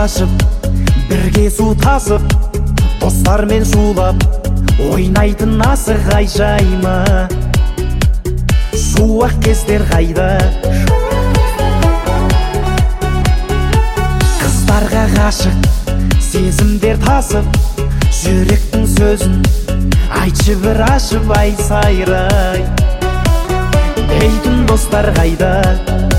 қашып, бірге су тасып, достармен шулап ойнайтын асық айжаймы. Шуақ кездер қайда? Қыздарға ғашық сезімдер тасып, жүректің сөзін айтшы бір ашып ай сайрай. Дейтін достар қайда?